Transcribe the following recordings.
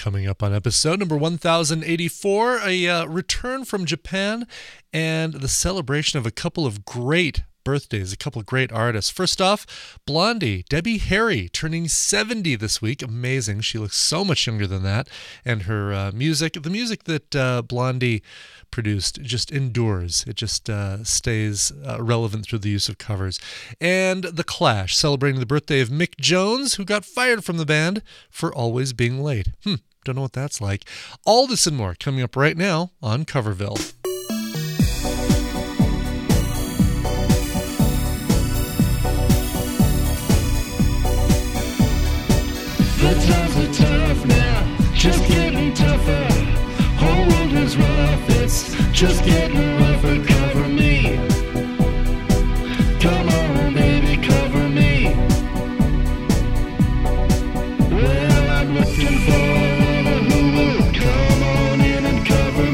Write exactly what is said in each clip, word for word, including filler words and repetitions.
Coming up on episode number one thousand eighty-four, a uh, return from Japan and the celebration of a couple of great birthdays, a couple of great artists. First off, Blondie, Debbie Harry, turning seventy this week. Amazing. She looks so much younger than that. And her uh, music, the music that uh, Blondie produced just endures. It just uh, stays uh, relevant through the use of covers. And The Clash, celebrating the birthday of Mick Jones, who got fired from the band for always being late. Hmm, don't know what that's like. All this and more coming up right now on Coverville. The times are tough now, just getting tougher. Whole world is rough, it's just getting rougher. Cover me, come on baby, cover me. Well, I'm looking for a lover who will come on in and cover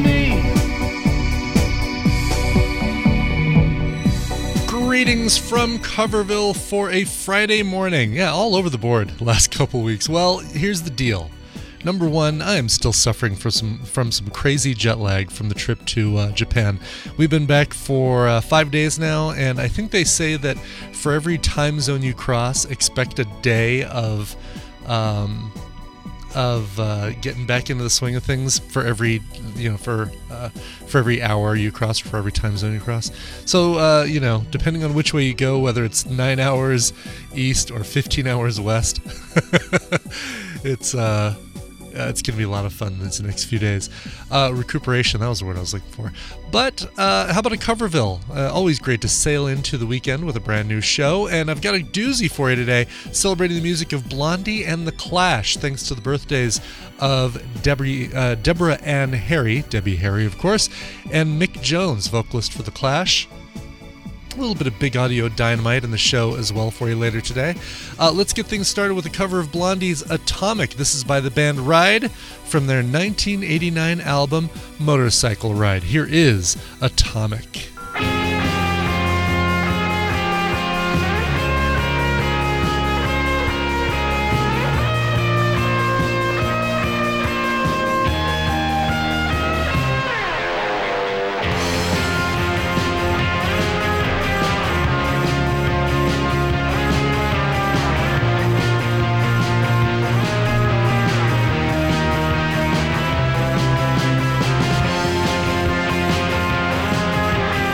me. Greetings from Coverville for a Friday morning. Yeah, all over the board the last couple weeks. Well, here's the deal. Number one, I am still suffering for some, from some crazy jet lag from the trip to uh, Japan. We've been back for uh, five days now, and I think they say that for every time zone you cross, expect a day of um, of uh, getting back into the swing of things for every, you know, for uh, for every hour you cross, or for every time zone you cross. So, uh, you know, depending on which way you go, whether it's nine hours east or fifteen hours west, it's uh, Uh, it's going to be a lot of fun these next few days. Uh, recuperation, that was the word I was looking for. But uh, how about a Coverville? Uh, always great to sail into the weekend with a brand new show. And I've got a doozy for you today, celebrating the music of Blondie and The Clash, thanks to the birthdays of Debbie, uh, Deborah Ann Harry, Debbie Harry, of course, and Mick Jones, vocalist for The Clash. A little bit of big audio dynamite in the show as well for you later today. Uh, let's get things started with a cover of Blondie's Atomic. This is by the band Ride from their nineteen eighty-nine album Motorcycle Ride. Here is Atomic. Atomic.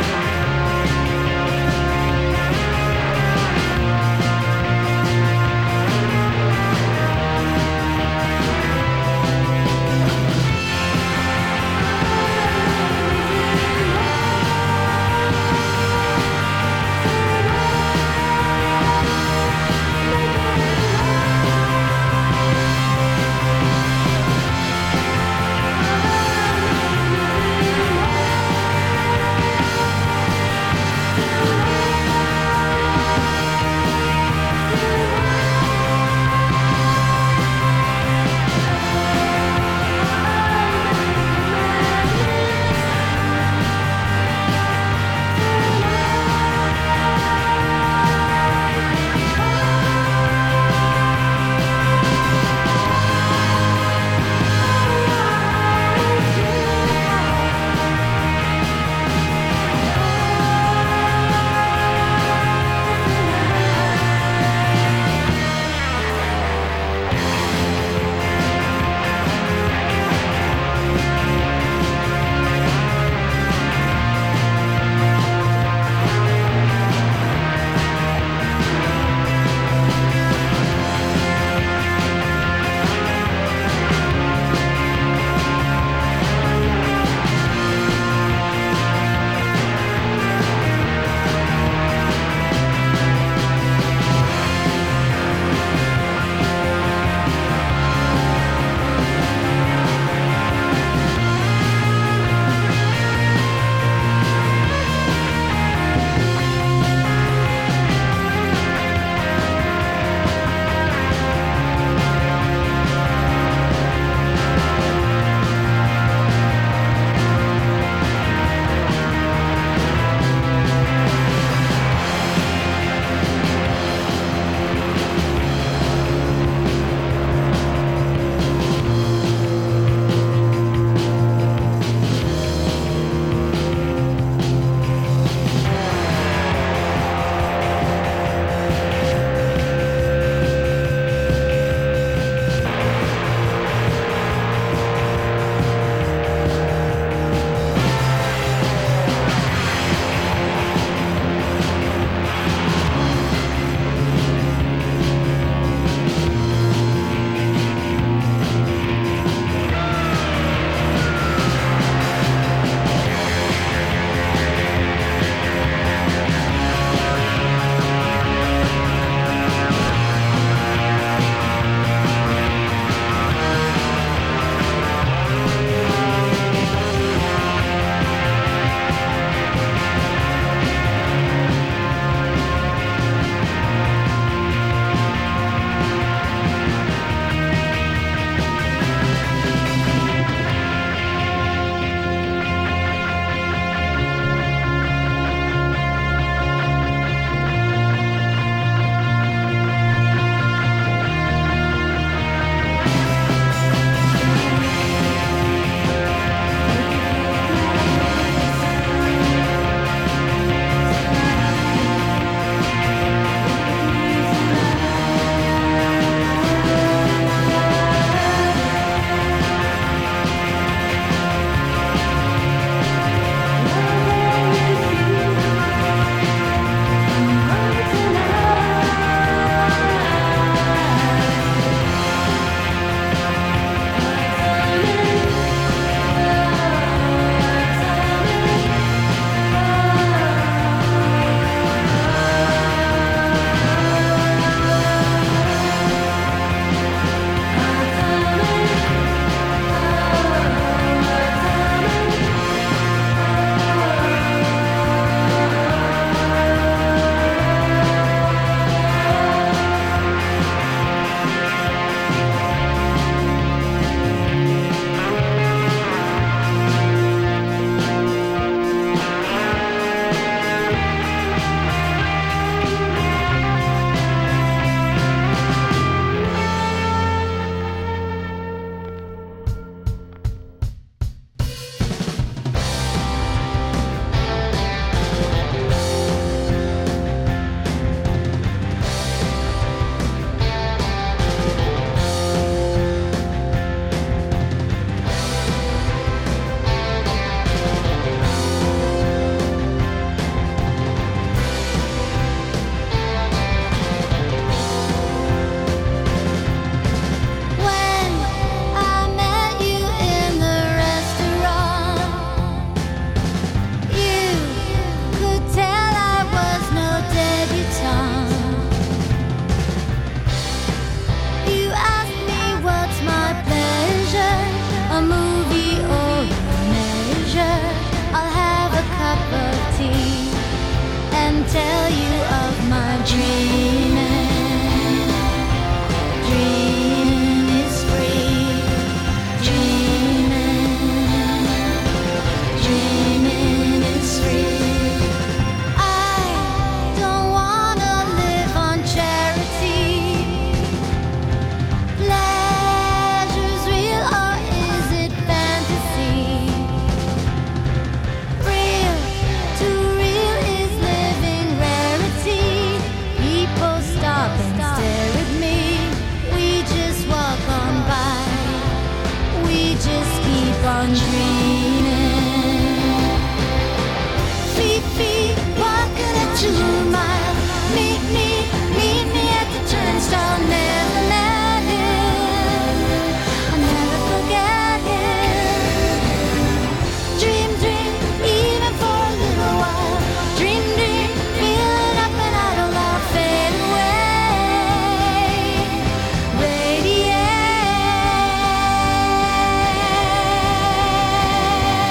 keep on dreaming. Feet, feet, walking a two mile. Meet me, meet me at the turnstile. Never met him, I'll never forget him. Dream, dream, even for a little while. Dream, dream, feeling up and out of love. Fade away, radiate.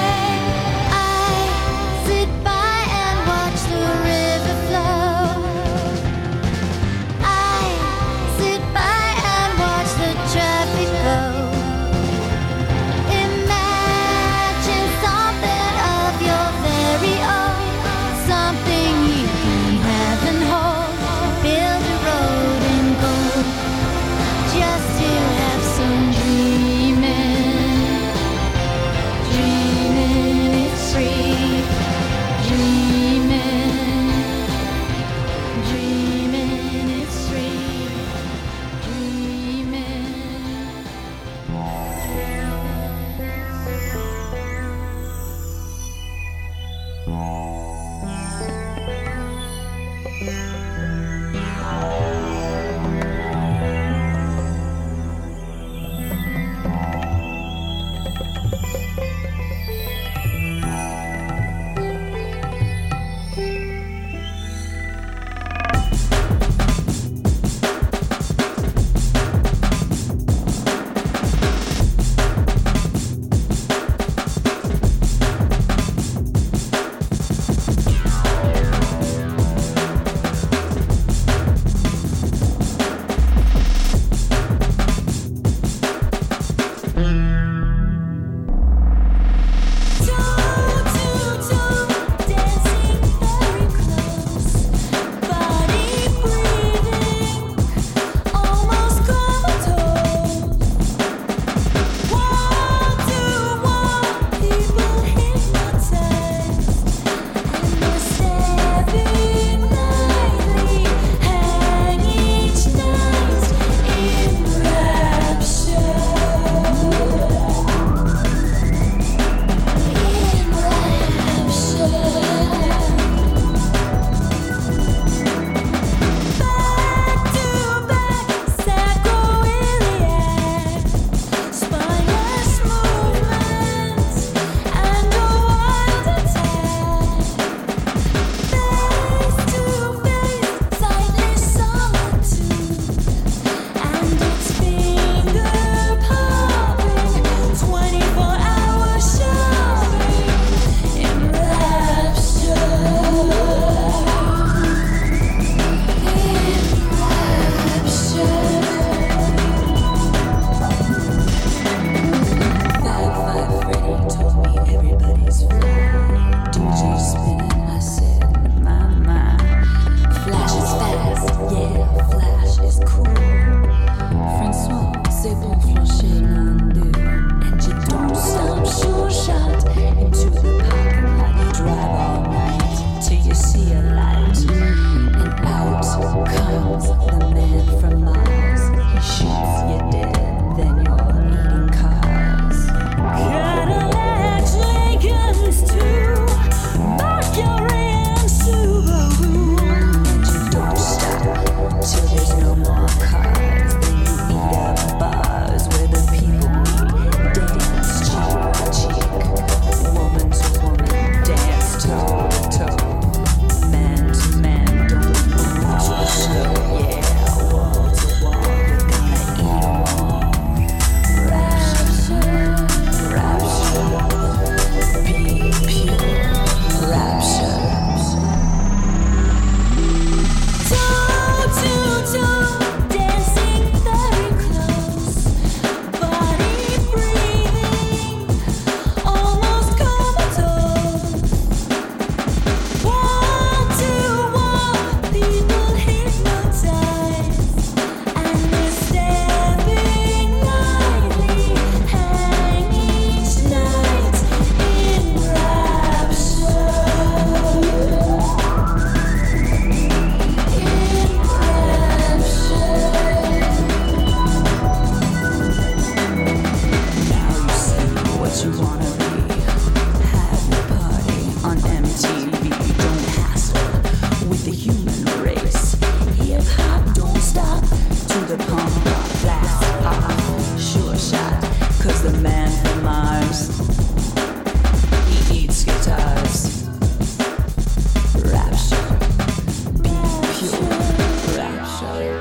the man from Mars. He eats guitars. Rapture. Be pure. Rapture.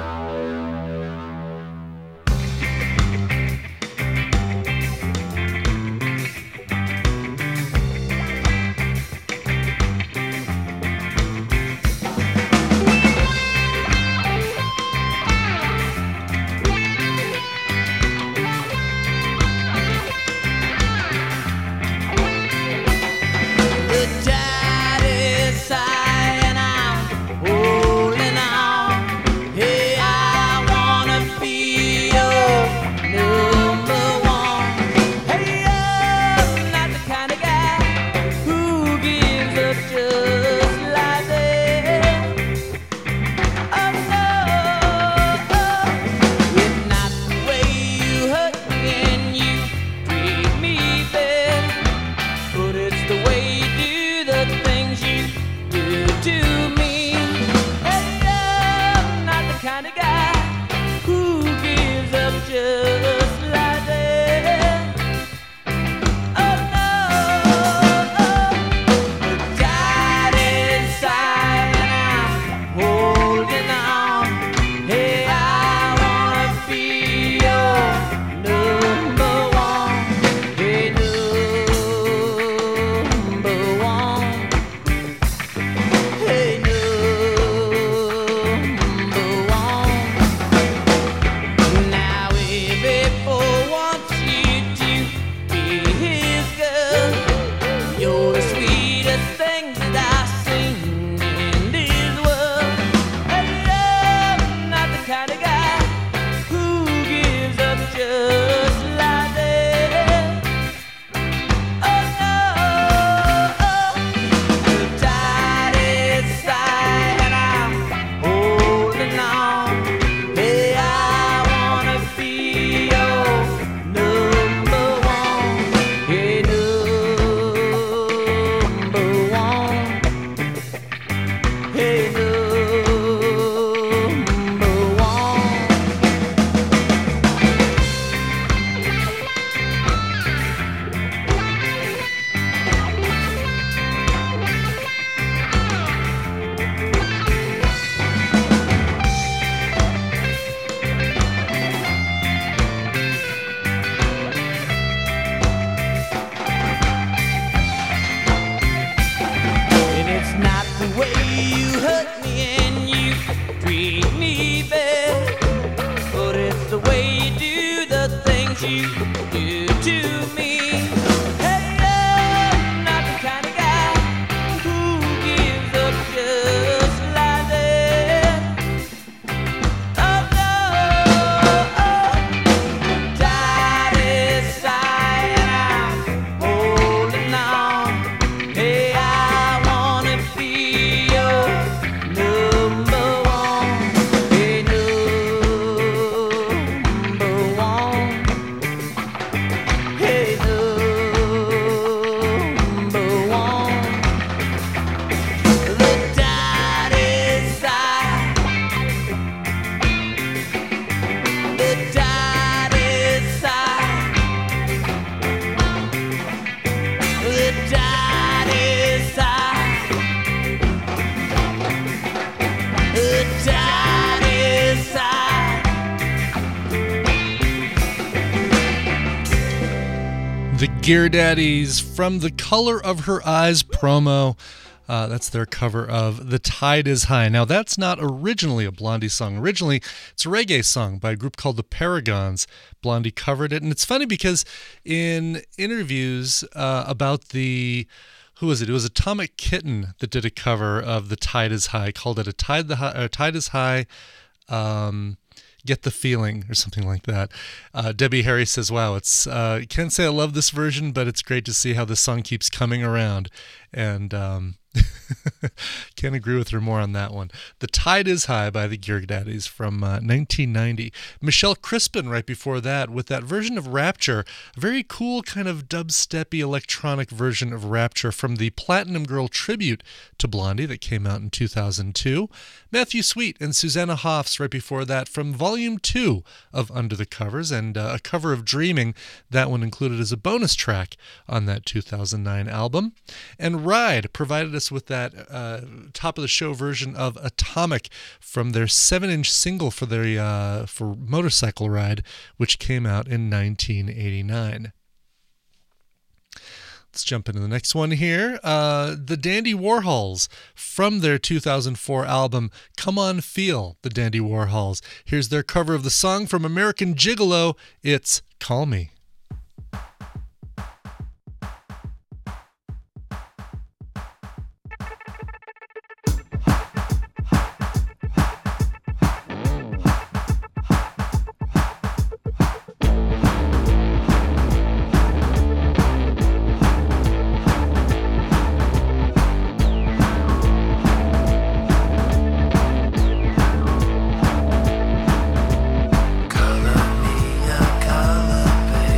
Gear Daddies from the Color of Her Eyes promo. Uh, that's their cover of The Tide is High. Now, that's not originally a Blondie song. Originally, it's a reggae song by a group called the Paragons. Blondie covered it. And it's funny because in interviews uh, about the, who was it? It was Atomic Kitten that did a cover of The Tide is High, called it A Tide, the High, uh, Tide is High. Um, Get the Feeling or something like that. Uh, Debbie Harry says, wow, it's uh, can't say I love this version, but it's great to see how this song keeps coming around. And um, Can't agree with her more on that one. The Tide is High by the Gear Daddies from uh, nineteen ninety. Michelle Crispin right before that with that version of Rapture, a very cool kind of dubsteppy electronic version of Rapture from the Platinum Girl tribute to Blondie that came out in two thousand two. Matthew Sweet and Susanna Hoffs right before that from Volume two of Under the Covers, and uh, a cover of Dreaming, that one included as a bonus track on that two thousand nine album. And Ride provided us with that uh, top of the show version of Atomic from their seven-inch single for their uh, for Motorcycle Ride, which came out in nineteen eighty-nine. Let's jump into the next one here. Uh, the Dandy Warhols from their two thousand four album Come On Feel, the Dandy Warhols. Here's their cover of the song from American Gigolo. It's Call Me. Color me a color, babe.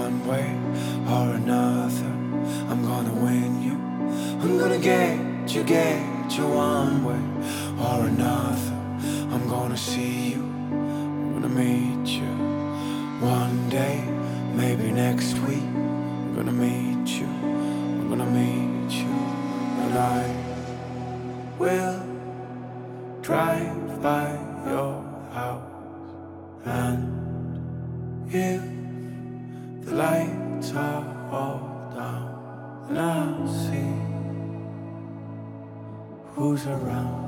one way or another. I'm gonna win you. I'm gonna get you, get you one way or another. I'm gonna see you. I'm gonna meet you one day, maybe next week. I'm gonna meet you. I'm gonna meet you, and I will drive by your house. And if the lights are all down, then I'll see who's around.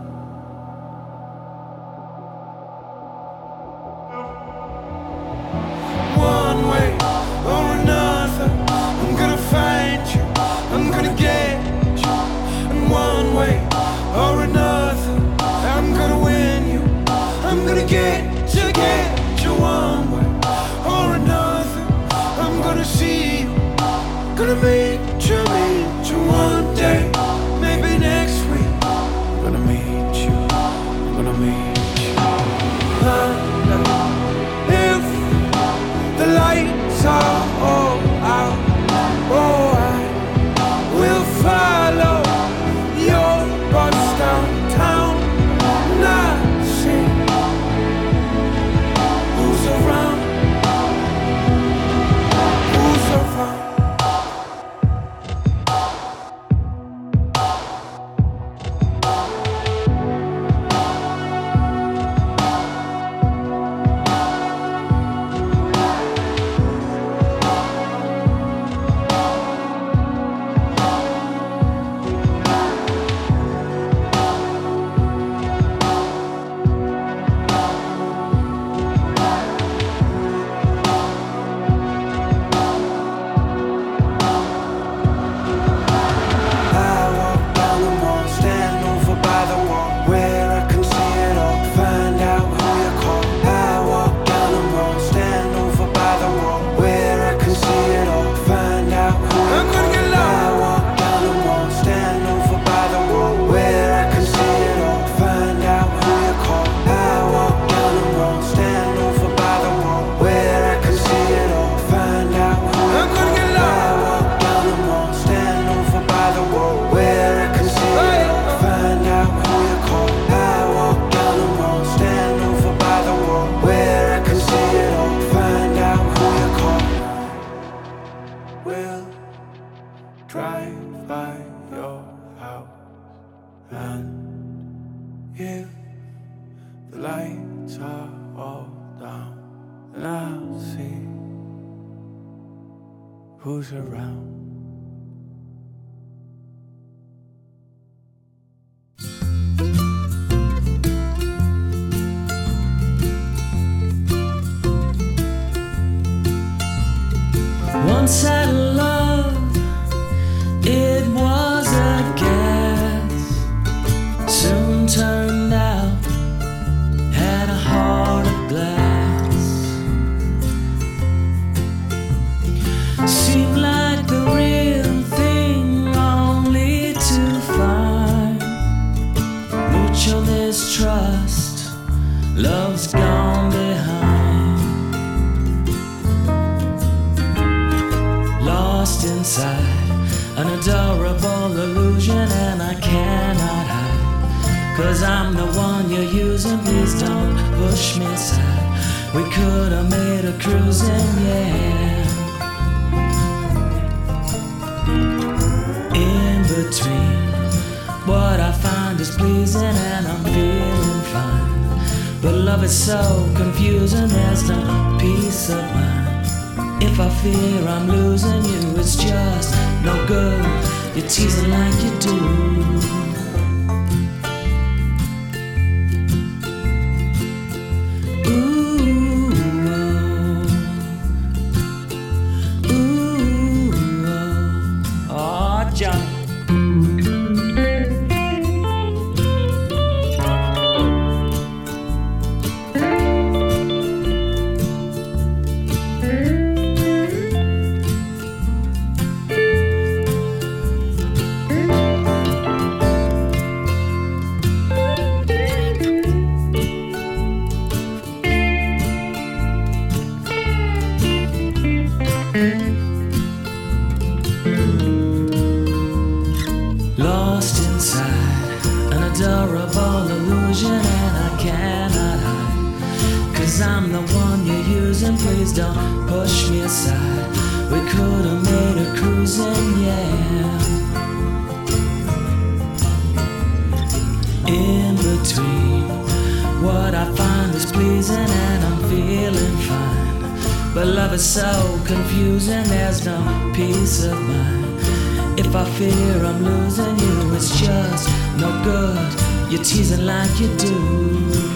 One way or another, I'm gonna find you, I'm gonna get you. And one way or another, I'm gonna win you. I'm gonna get you, get you one way or another. I'm gonna see you, gonna meet you, meet you one day, maybe next week. I'm gonna meet you, I'm gonna meet you. And if the lights are all out, oh, I will follow your bus downtown, and I'll see who's around, who's around. Who's around? Once I loved, it was a gas. Soon turned out, had a heart of glass. Seemed like the real thing, only to find mutual mistrust, love's gone behind. Lost inside an adorable illusion, and I cannot hide, 'cause I'm the one you're using. Please don't push me aside. We could have made a cruising, yeah. In between, what I find is pleasing and I'm feeling fine. But love is so confusing, there's no peace of mind. If I fear I'm losing you, it's just no good. You're teasing like you do. love is so confusing, there's no peace of mind. If I fear I'm losing you, it's just no good. You're teasing like you do.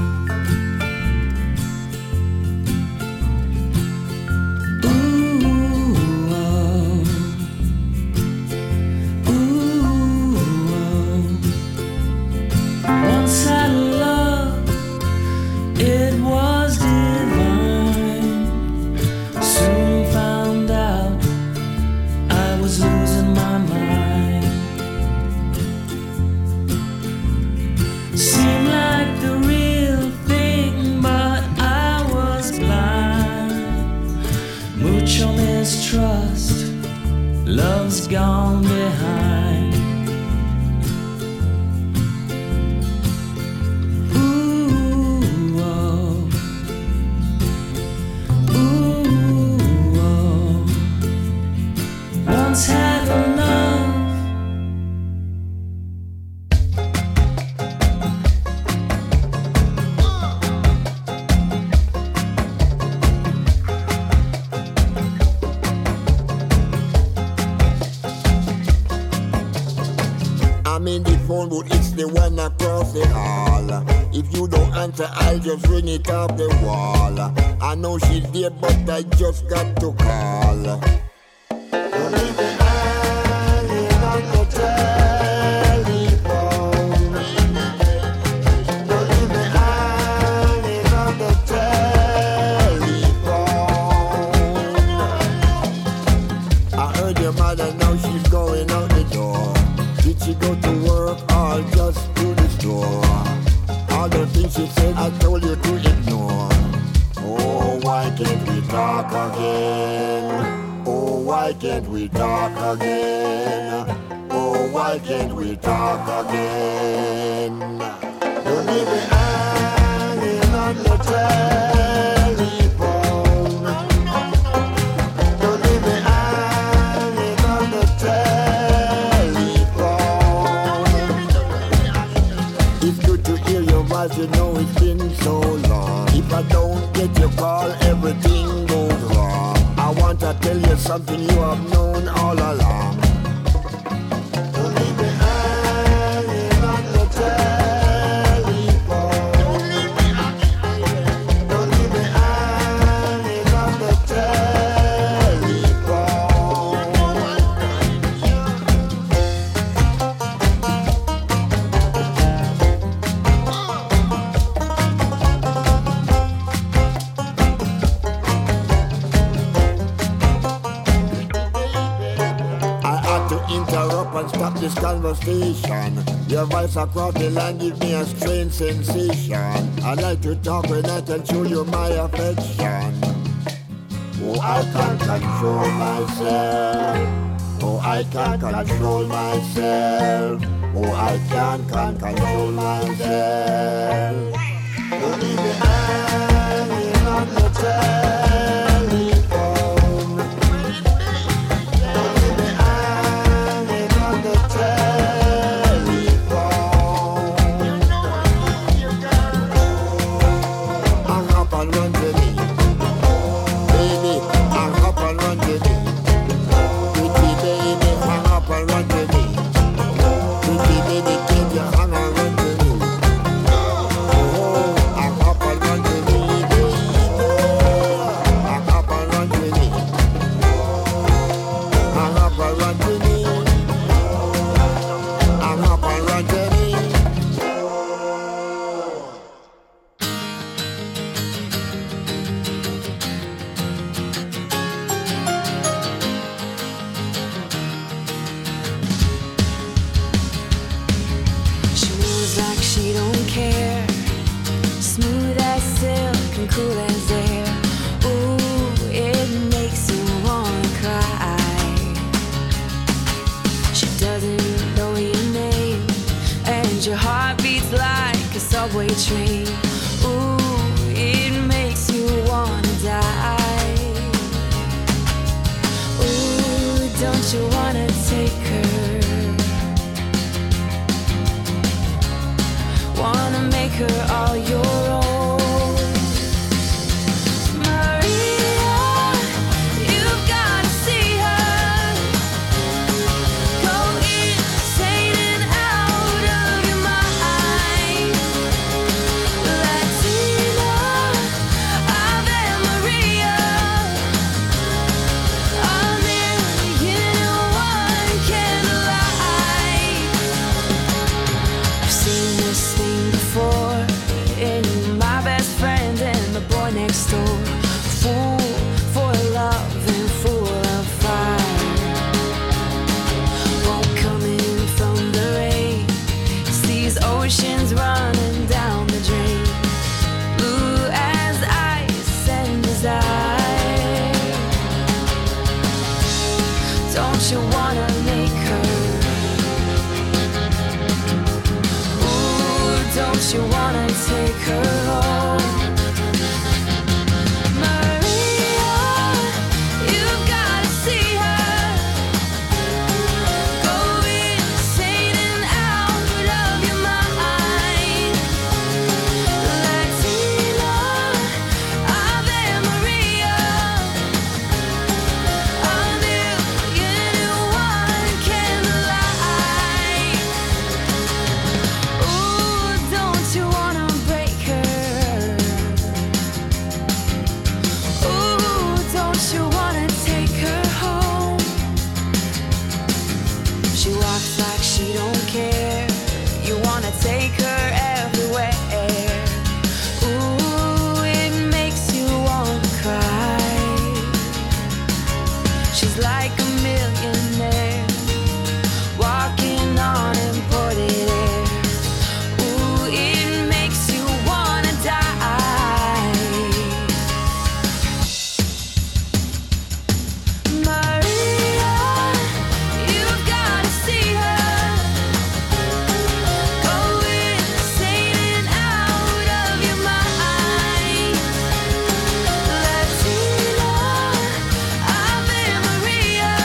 Love's gone behind. Ooh, oh. Ooh, oh. Once had enough. I'm in the phone booth, it's the one across the hall. If you don't answer, I'll just ring it off the wall. I know she's there, but I just got to call. Don't leave me hanging on the telephone. Don't leave me hanging on the telephone. I heard your mother, now she's going out the door. Did she go to work or just to the store? All the things she said I told you to ignore. Oh, why can't we talk again? Oh, why can't we talk again? Oh, why can't we talk again? Don't leave me hanging on the telephone. Don't leave me hanging on the telephone. You know it's been so long. If I don't get your call, everything goes wrong. I want to tell you something you have known all along. Don't leave me hanging on the telephone. Don't leave me hanging. Don't leave me hanging on the interrupt and stop this conversation. Your voice across the line give me a strange sensation. I like to talk when I can show you my affection. Oh, I can't control myself. Oh, I can't control myself. Oh, I can't, can't control myself. Don't leave me hanging on the telephone. Don't leave me hanging on the telephone. Hang up and run to me. Baby, hang up and run to me. Pretty baby, hang up and run to me. Pretty baby, keep your hang and run to me. Oh, hang up and run to me, baby. Hang up and run to me. Hang up and run to me. Hang up and run to me. She moves like she don't care, smooth as silk and cool as air. Ooh, it makes you wanna cry. She doesn't know your name, and your heart beats like a subway train. Ooh, it makes you wanna die. Ooh, don't you wanna take her? Wanna make her all your own. Maria, don't you wanna make her? Ooh, don't you wanna take her home? Maria, you've gotta see her. Go insane and out of your mind. Latina, Ave Maria. A million and one candlelight. Ooh, don't you wanna break her? Ooh, don't you wanna take her home? She walks like she don't care. You wanna take her everywhere. Ooh, it makes you wanna cry. She's like a millionaire walking on imported air. Ooh, it makes you wanna die. Maria, you've gotta see her. Go insane and out of your mind. Latina, Ave Maria.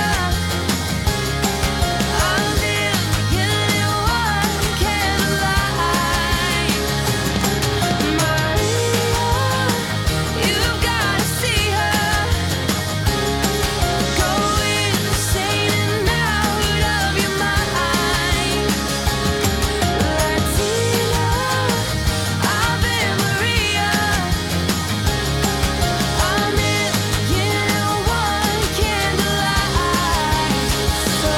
A million and one candlelight. Maria, you've gotta see her. Go insane and out of your mind. Latina, Ave Maria. A million and one candlelight. So,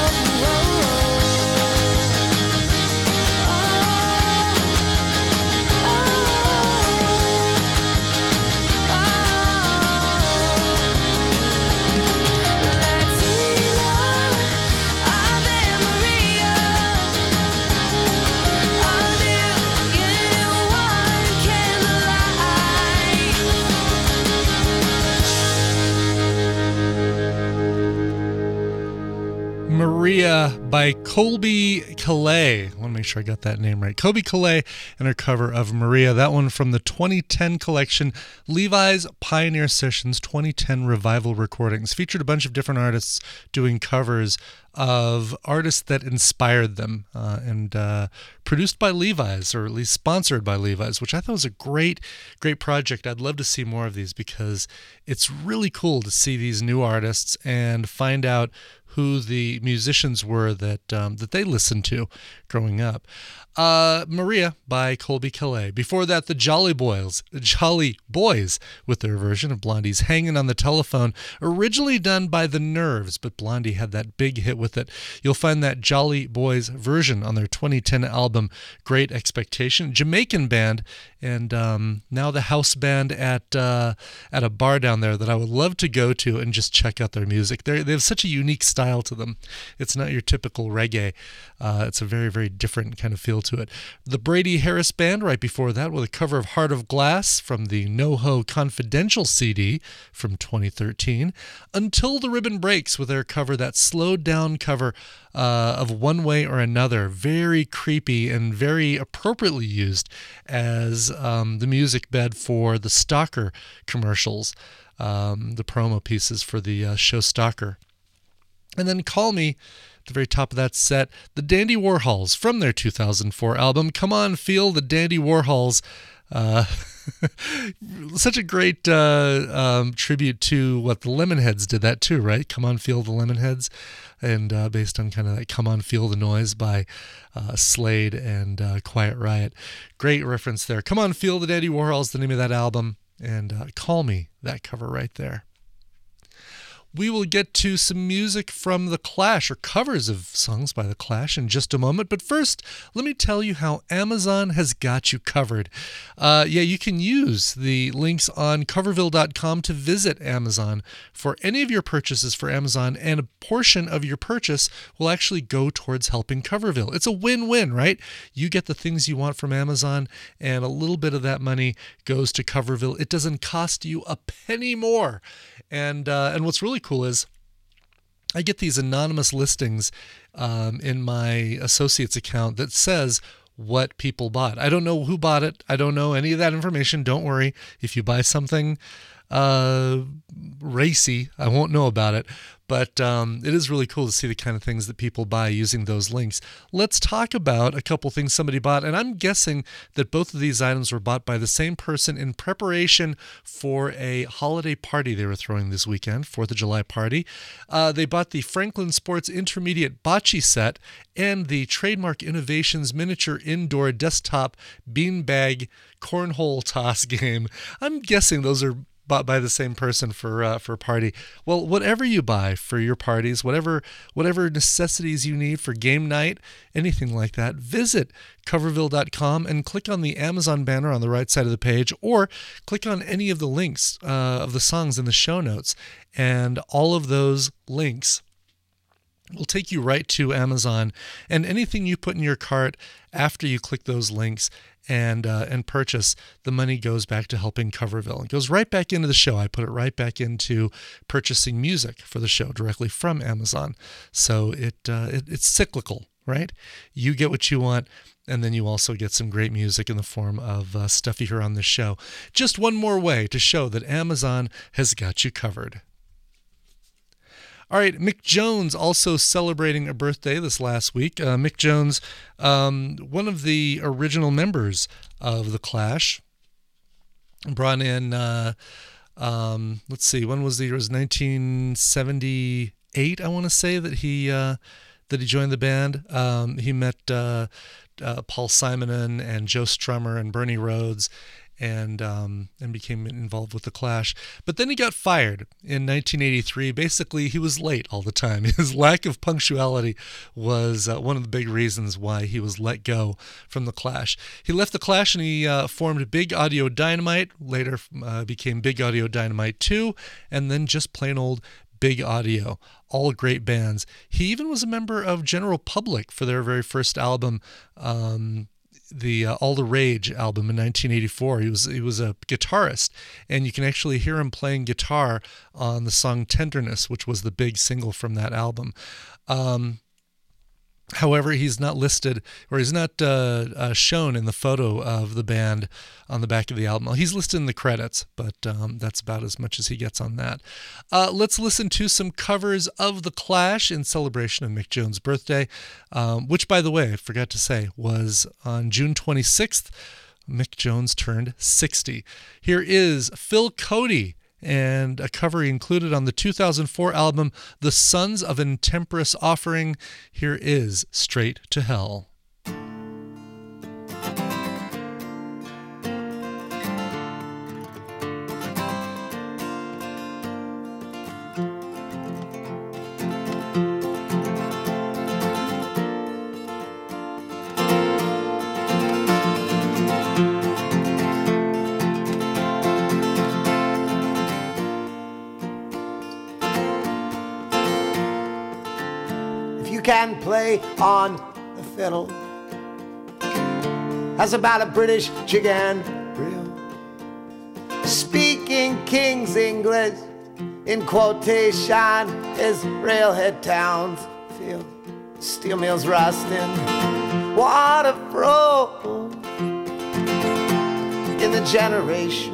Maria by Colby Calais. I want to make sure I got that name right. Colby Calais and her cover of Maria. That one from the twenty ten collection, Levi's Pioneer Sessions twenty ten Revival Recordings. Featured a bunch of different artists doing covers of artists that inspired them, uh, and uh, produced by Levi's, or at least sponsored by Levi's, which I thought was a great, great project. I'd love to see more of these because it's really cool to see these new artists and find out who the musicians were that um, that they listened to growing up. Uh, Maria by Colby Calais. Before that, the Jolly Boys, Jolly Boys, with their version of Blondie's "Hanging on the Telephone," originally done by The Nerves, but Blondie had that big hit with it. You'll find that Jolly Boys version on their twenty ten album Great Expectation. Jamaican band, and um, now the house band at uh, at a bar down there that I would love to go to and just check out their music. They're, they have such a unique style to them. It's not your typical reggae. Uh, it's a very, very different kind of feel to it. The Brady Harris Band right before that with a cover of Heart of Glass from the NoHo Confidential C D from twenty thirteen. Until the Ribbon Breaks with their cover, that slowed down cover uh, of One Way or Another. Very creepy and very appropriately used as um, the music bed for the Stalker commercials, um, the promo pieces for the uh, show Stalker. And then Call Me, at the very top of that set, the Dandy Warhols from their two thousand four album, Come On Feel the Dandy Warhols. Uh, such a great uh, um, tribute to what the Lemonheads did that too, right? Come On Feel the Lemonheads, and uh, based on kind of that Come On Feel the Noise by uh, Slade and uh, Quiet Riot. Great reference there. Come On Feel the Dandy Warhols, the name of that album, and uh, Call Me, that cover right there. We will get to some music from The Clash, or covers of songs by The Clash, in just a moment. But first, let me tell you how Amazon has got you covered. Uh, yeah, you can use the links on Coverville dot com to visit Amazon for any of your purchases for Amazon, and a portion of your purchase will actually go towards helping Coverville. It's a win-win, right? You get the things you want from Amazon, and a little bit of that money goes to Coverville. It doesn't cost you a penny more. And uh, and what's really cool is I get these anonymous listings um, in my associate's account that says what people bought. I don't know who bought it. I don't know any of that information. Don't worry. If you buy something uh, racy, I won't know about it. But um, it is really cool to see the kind of things that people buy using those links. Let's talk about a couple things somebody bought. And I'm guessing that both of these items were bought by the same person in preparation for a holiday party they were throwing this weekend, fourth of July party. Uh, they bought the Franklin Sports Intermediate Bocce set and the Trademark Innovations Miniature Indoor Desktop Beanbag Cornhole Toss game. I'm guessing those are bought by the same person for uh, for a party. Well, whatever you buy for your parties, whatever whatever necessities you need for game night, anything like that, visit coverville dot com and click on the Amazon banner on the right side of the page, or click on any of the links uh, of the songs in the show notes, and all of those links will take you right to Amazon, and anything you put in your cart after you click those links and uh, and purchase, the money goes back to helping Coverville. It goes right back into the show. I put it right back into purchasing music for the show directly from Amazon. So it, uh, it it's cyclical, right? You get what you want, and then you also get some great music in the form of uh, stuff you hear on this show. Just one more way to show that Amazon has got you covered. All right, Mick Jones also celebrating a birthday this last week. Uh, Mick Jones, um, one of the original members of The Clash, brought in, uh, um, let's see, when was the year? It was nineteen seventy-eight, I want to say, that he uh, that he joined the band. Um, he met uh, uh, Paul Simonon and Joe Strummer and Bernie Rhodes, and um, and became involved with The Clash. But then he got fired in nineteen eighty-three. Basically, he was late all the time. His lack of punctuality was uh, one of the big reasons why he was let go from The Clash. He left The Clash and he uh, formed Big Audio Dynamite, later uh, became Big Audio Dynamite two, and then just plain old Big Audio. All great bands. He even was a member of General Public for their very first album, um, the uh, All the Rage album in nineteen eighty-four. He was he was a guitarist, and you can actually hear him playing guitar on the song Tenderness, which was the big single from that album. Um, however, he's not listed, or he's not uh, uh, shown in the photo of the band on the back of the album. He's listed in the credits, but um, that's about as much as he gets on that. Uh, let's listen to some covers of The Clash in celebration of Mick Jones' birthday, um, which, by the way, I forgot to say, was on June twenty-sixth. Mick Jones turned sixty. Here is Phil Cody, and a cover he included on the two thousand four album The Sons of Intemperance Offering. Here is Straight to Hell. Can play on the fiddle. As about a British chicken grill, speaking King's English in quotation is railhead towns feel steel mills rusting, water froze in the generation,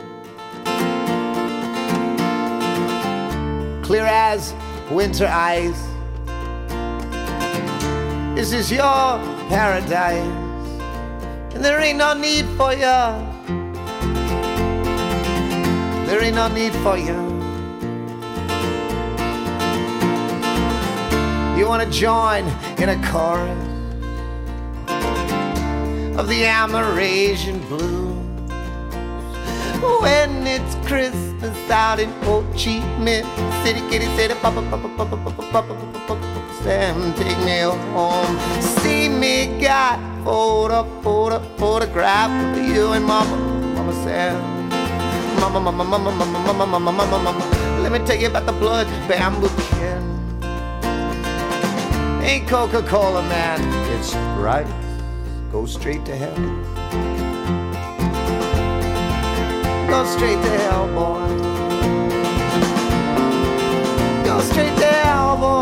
clear as winter ice. This is your paradise, and there ain't no need for you. There ain't no need for you. You wanna join in a chorus of the Amerasian blues when it's Christmas out in Ho Chi Minh City, kitty city, papa, papa, papa, papa, papa, papa. Sam, take me home. See me got photo, photo, photograph of you and Mama, Mama Sam. Mama, mama, mama, mama, mama, mama, mama, mama. Let me tell you about the blood bamboo can. Ain't Coca-Cola, man, it's right. Go straight to hell. Go straight to hell, boy. Go straight to hell, boy.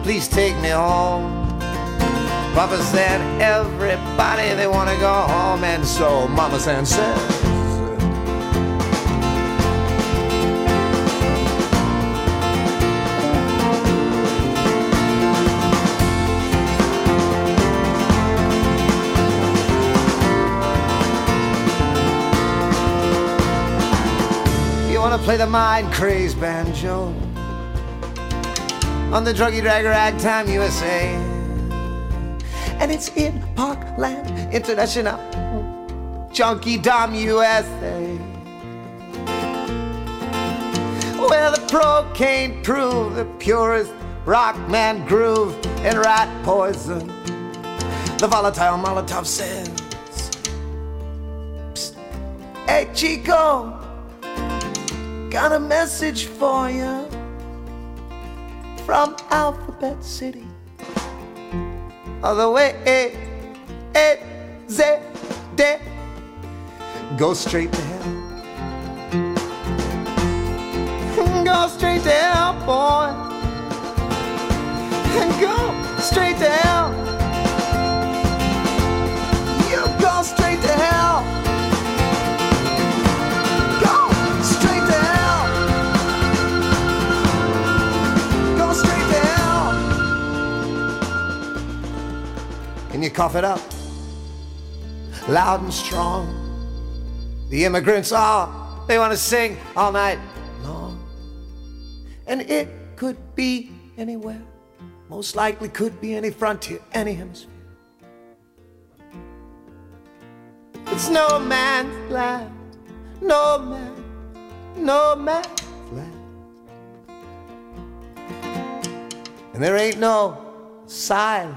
please take me home. Papa said, everybody, they want to go home. And so Mama San says, you want to play the mind-crazed banjo on the druggy dragger ragtime U S A? And it's in Parkland International, Junkie Dom U S A, where the pro can't prove the purest rock man groove and rat poison. The volatile Molotov says, psst, hey Chico, got a message for you from Alphabet City. All the way, eh, eh, Z, D. Go straight to hell. Go straight to hell, boy. Go straight to hell. You go straight to hell. Go straight to hell. Go straight to hell. And you cough it up loud and strong. The immigrants are, they want to sing all night long. And it could be anywhere, most likely could be any frontier, any hemisphere. It's no man's land, no man, no man's land. And there ain't no asylum.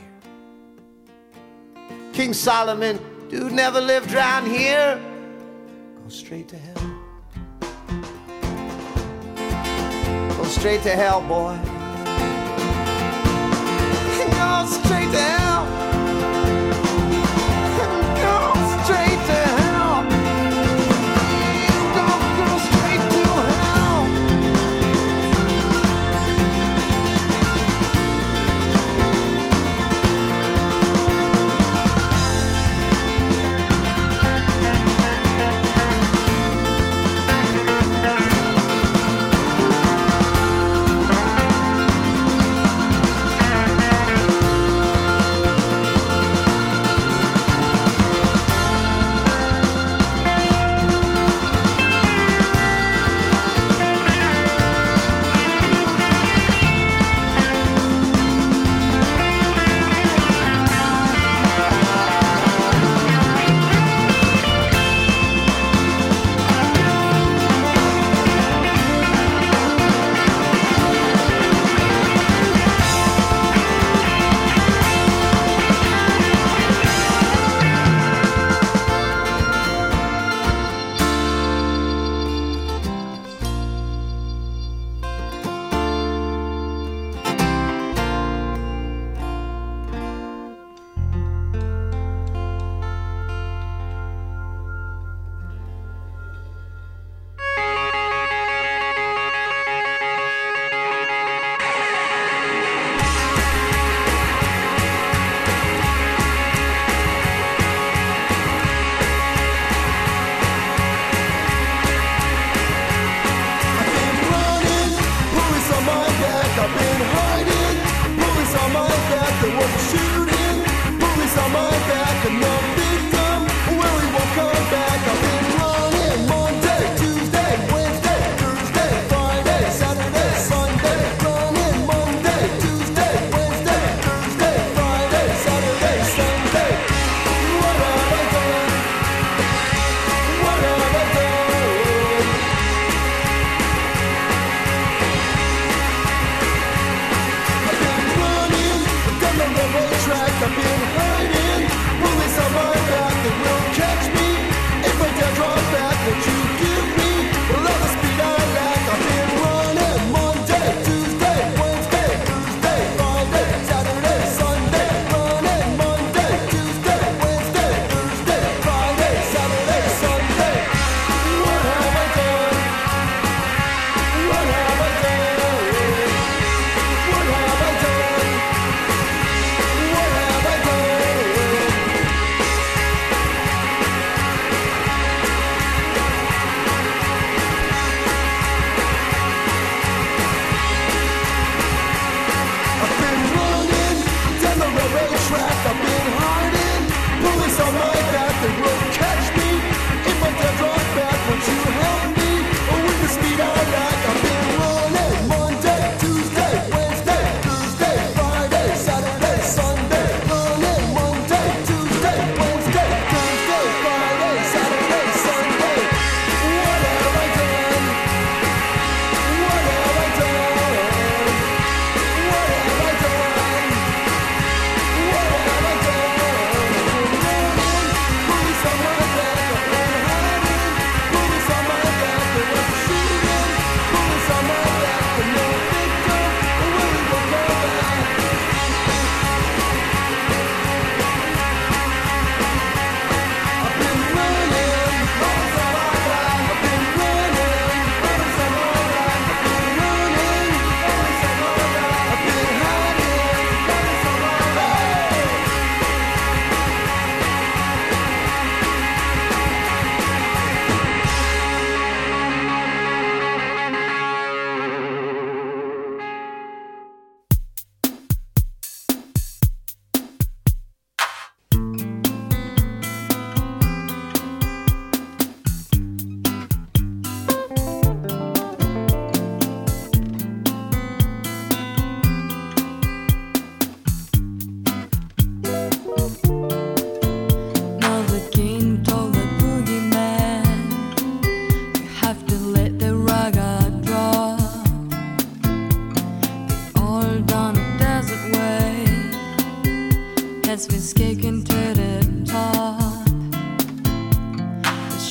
King Solomon, dude, never lived round here. Go straight to hell. Go straight to hell, boy. Go straight to hell. Go straight to hell. Go, go straight to hell.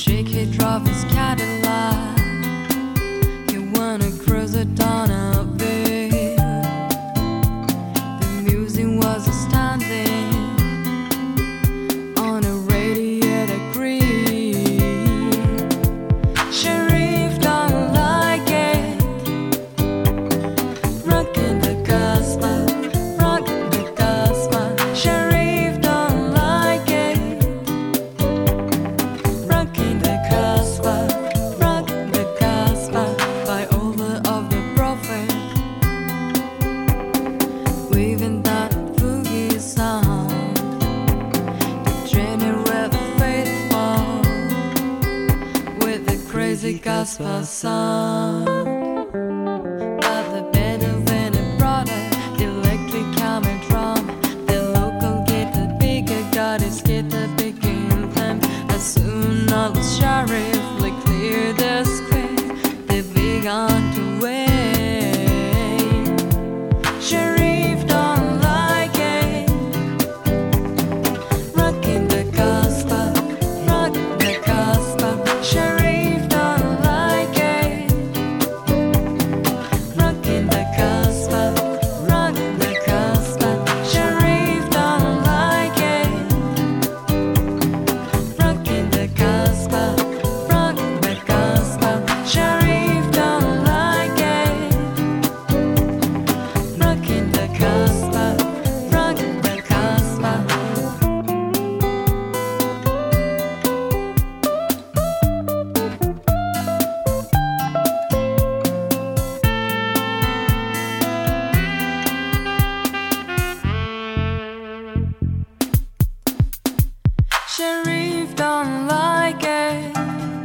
chick he drove his Cadillac. He wanna cruise it down a bit. The music was astounding on a radiator green. Sheriff don't like it. Rockin' the gospel, rockin' the gospel. Sheriff don't like it. Rockin' the gospel, rockin' the gospel. By order of the prophet, weaving that boogie sound, the general faithful with the crazy gospel sound. But the better when it brought it, the electric coming drum, the local get the bigger got his get the big game plan. As soon as the sheriff like clear the square, they began to wait. Sheriff don't like it. Rockin' the gospel, rock the gospel. Sheriff don't like it. Rockin' the gospel, rock the gospel. Sheriff don't like it. Rockin' the gospel, rock the gospel. Sheriff don't like it. Rockin' the gospel, rock the gospel. Sheriff don't like it.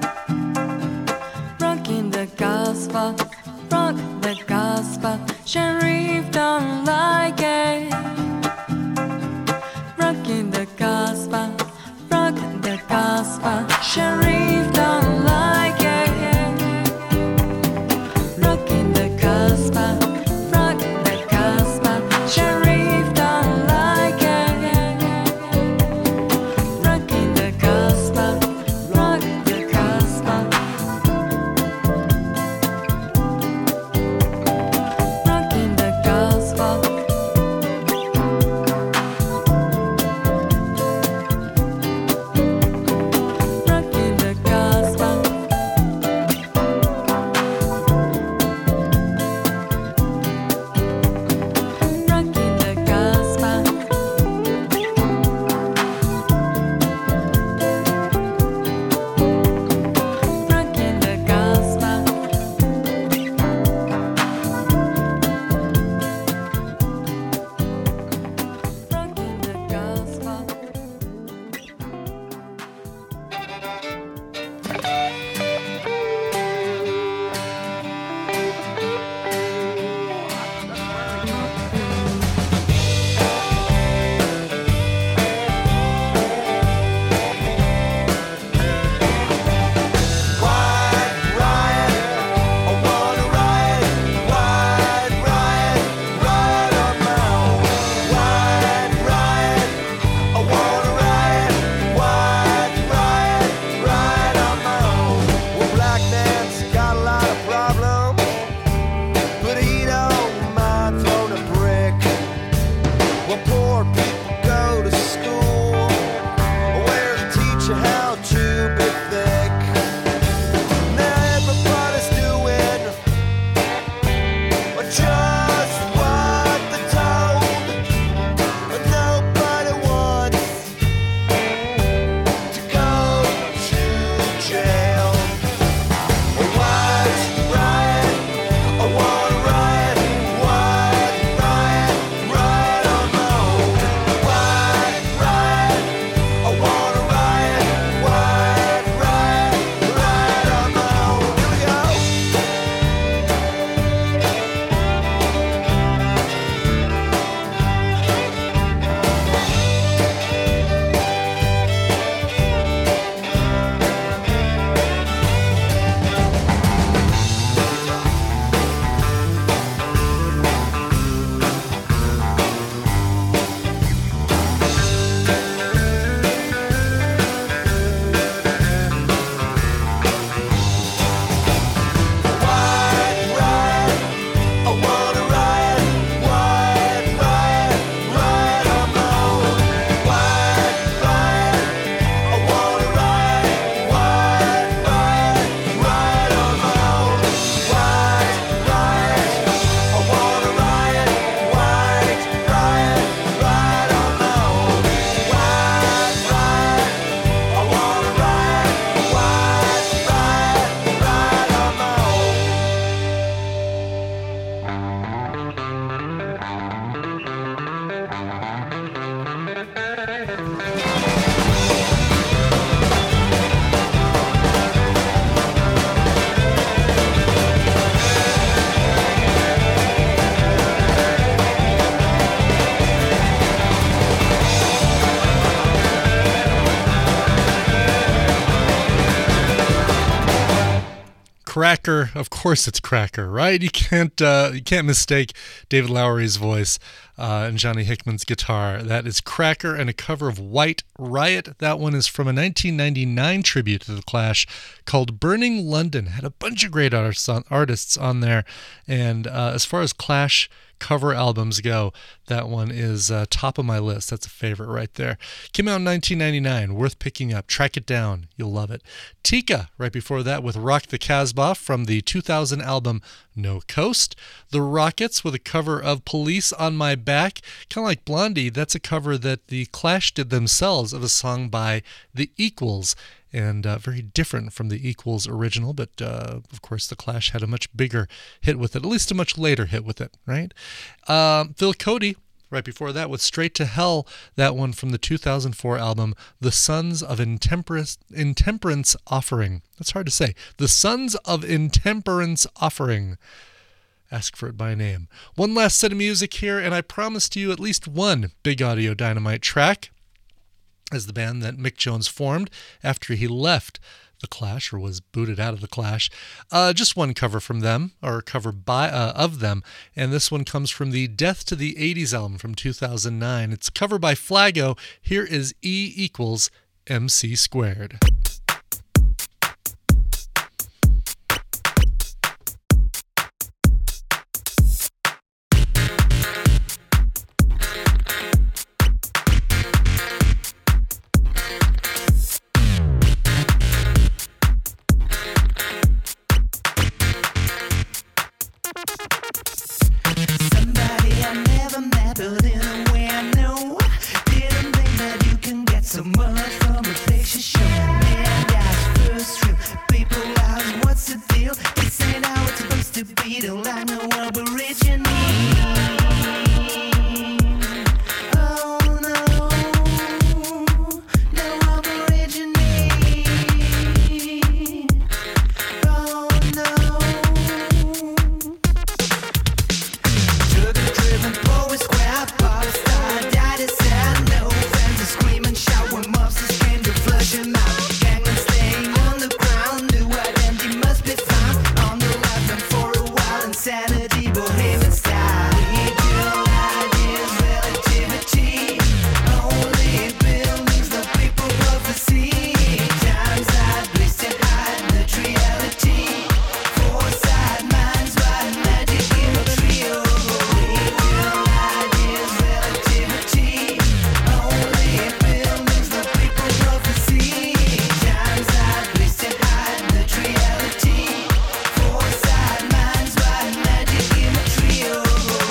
Rockin' the gospel, rock the gospel. Sheriff don't like it. Rockin' the gospel, rock the gospel. Sheriff don't like it. Rockin' the gospel, rock the gospel. Sheriff don't like it. Rockin' the gospel, rock the gospel. Rockin' the gospel. Rockin' the Cracker. Of course it's Cracker, right? You can't uh, you can't mistake David Lowery's voice uh, and Johnny Hickman's guitar. That is Cracker and a cover of White Riot. That one is from a nineteen ninety-nine tribute to The Clash called Burning London. Had a bunch of great artists on, artists on there. And uh, as far as Clash cover albums go, that one is uh, top of my list. That's a favorite right there. Came out in nineteen ninety-nine, worth picking up. Track it down, you'll love it. Tika, right before that with Rock the Casbah from the two thousand album No Coast. The Rockets with a cover of Police on My Back. Kind of like Blondie, that's a cover that the Clash did themselves of a song by The Equals. And uh, very different from the Equals original, but uh, of course the Clash had a much bigger hit with it, at least a much later hit with it, right? Um, Phil Cody, right before that with Straight to Hell, that one from the two thousand four album The Sons of Intemperance, Intemperance Offering. That's hard to say. The Sons of Intemperance Offering. Ask for it by name. One last set of music here, and I promised you at least one Big Audio Dynamite track, as the band that Mick Jones formed after he left The Clash, or was booted out of The Clash. Uh, just one cover from them, or a cover by uh, of them, and this one comes from the Death to the eighties album from two thousand nine. It's covered by Flago. Here is E equals M C squared. So much from a picture show. Man, that's first trip. People ask, what's the deal? This ain't how it's supposed to be. Don't like no aborigine. Oh no, no aborigine. Oh no. Sugar-driven poet, square pop star, daddy said no. Fans are screaming, shouting, monsters came to flush him out. Gangland staying on the ground, new identity must be found. On the life and for a while, insanity, bohemian style. Ideal ideas, relativity. Only buildings, the people prophecy. Times that blistered high, not reality. Foresight, minds right, magic in a trio. Ideal ideas, relativity. Only buildings, the people prophecy. Times that blistered high, not reality. Foresight, minds right, magic in a trio.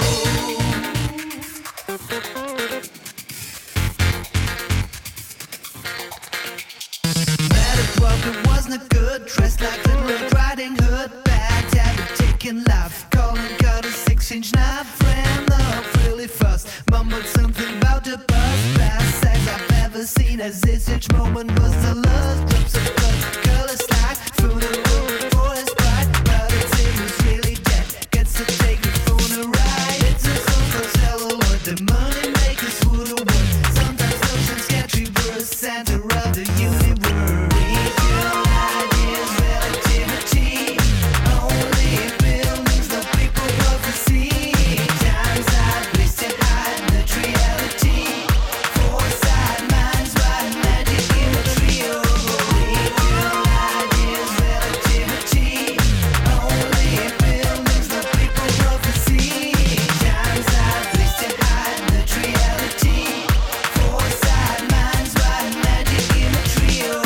Met a broker, wasn't good. Dressed like Little Red Riding Hood. Bad habit, taking life. Calling, got a six-inch knife. Friend up really fast. Mumbled something about the bus. Best sex I've ever seen. As this each moment was the lust. Drops of blood, colors like food and wood for his pride. But it's him who's really dead. Gets to take the phone a ride. It's a song for celluloid. The money makers would have won. Sometimes oceans get reversed. Center of the universe. Ideal ideas, relativity. Only buildings, the people prophecy. Times that blistered high, not reality. Foresight, minds right, magic in a trio. Ideal ideas, relativity. Only buildings, the people prophecy. Times that blistered high, not reality. Foresight, minds right, magic in a trio.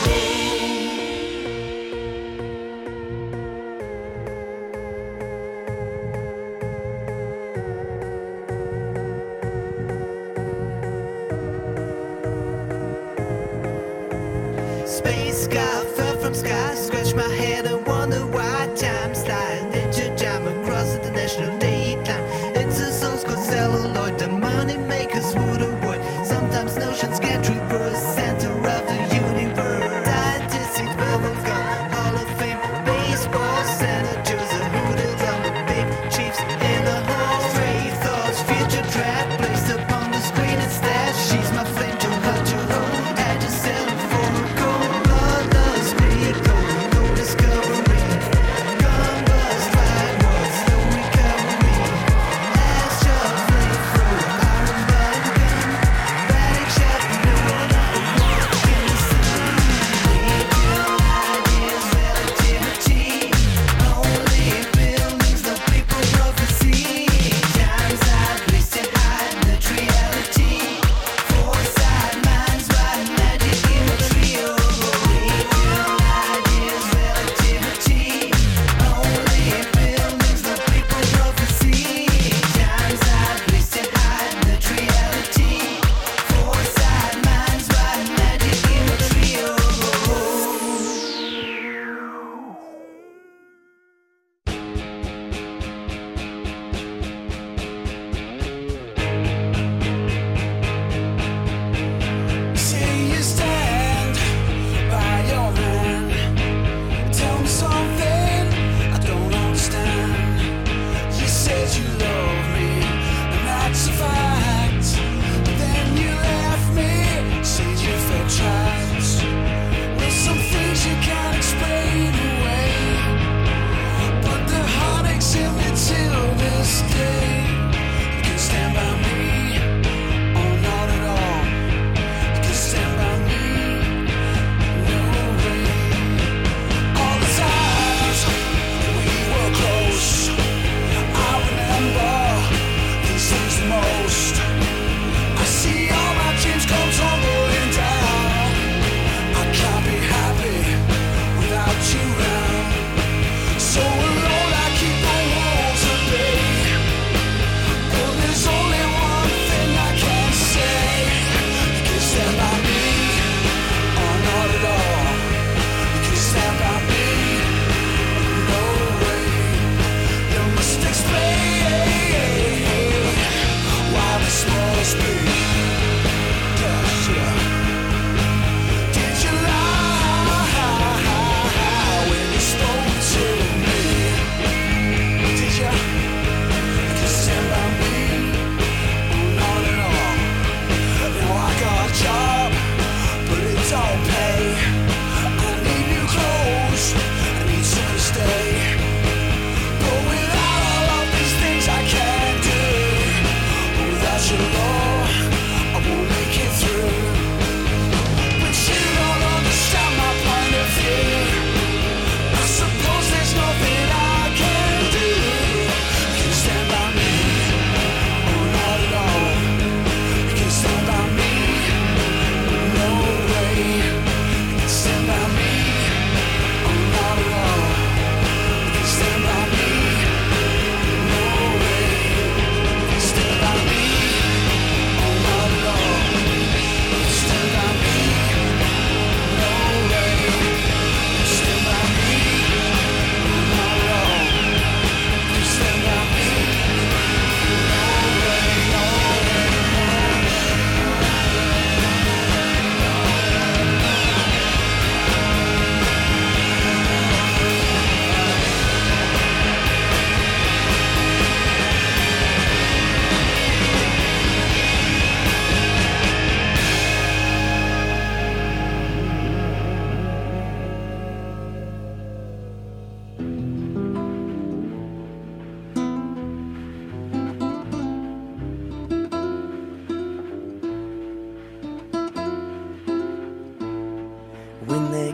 Space sky fell from sky, scratch my head and wonder why time slide into time across international daytime. It's a source called celluloid, the money makers would avoid. Sometimes notions get reversed, center of the universe. Scientific bubble gum, Hall of Fame, baseball senators, and hooded on the big chiefs in the hall. Stray thoughts, future track placed upon the screen instead. She's my flame to her to hold. Had to sell it for a gold, bloodlust, Greek gold, no discovery.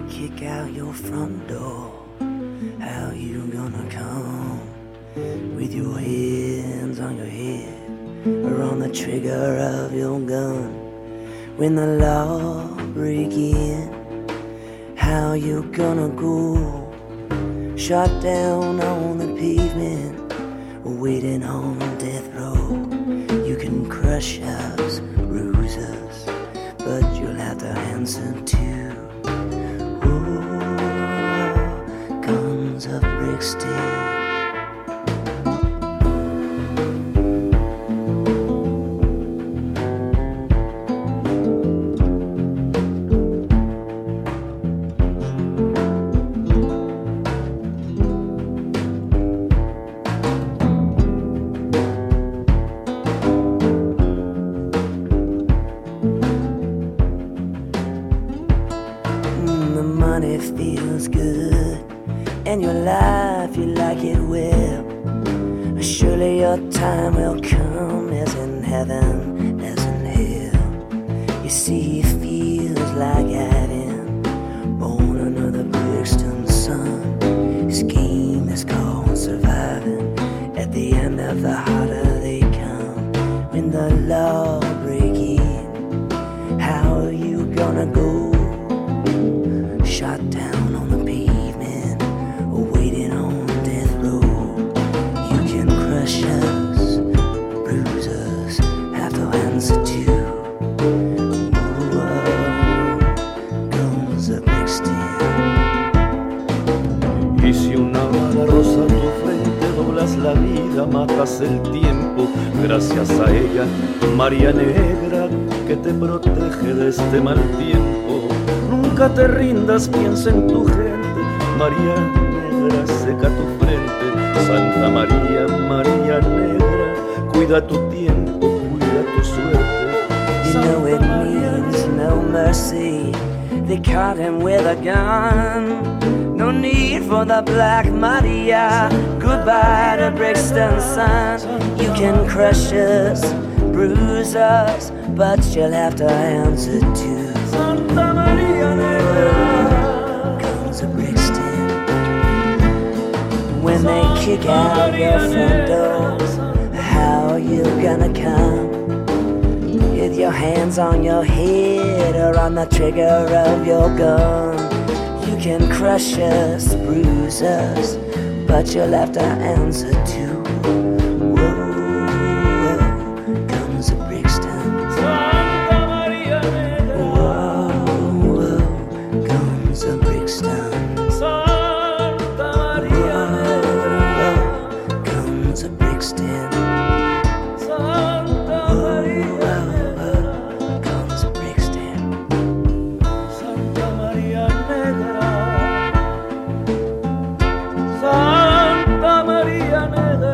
kick out your front door, how you gonna come? With your hands on your head or on the trigger of your gun? When the law break in, how you gonna go? Shot down on the pavement, waiting on death row. You can crush us, bruise us, but you'll have to answer too. Oh, guns of Brixton. And your life, you like it well. Surely your time will come, as in heaven, as in hell. You see, it feels like having born another Brixton son. This game is called surviving. At the end of the harder they come. When the law break in, how are you gonna go? Shot down on the pavement, waiting on death row. You can crush us, bruise us, have to answer to. Whoa, guns of Brixton. Y si una mala rosa a tu frente doblas la vida, matas el tiempo, gracias a ella, María Negra, que te protege de este mal tiempo. Nunca te rindas, piensa en tu gente, María Negra, seca tu frente. Santa María, María Negra, cuida tu tiempo, cuida tu suerte. You know it means no mercy. They caught him with a gun. No need for the Black Maria. Goodbye to Brixton sun. You can crush us, bruise us, but you'll have to answer to Santa Maria Negra. Guns of Brixton. When they kick out your front doors, how you gonna come? With your hands on your head or on the trigger of your gun. You can crush us, bruise us, but you'll have to answer to. Whoa, guns of Brixton. Santa Maria Negra. Whoa, guns of Brixton. Santa Maria Negra. Guns of Brixton. Santa Maria Negra. Guns of Brixton. Santa Maria Negra. Santa Maria Negra.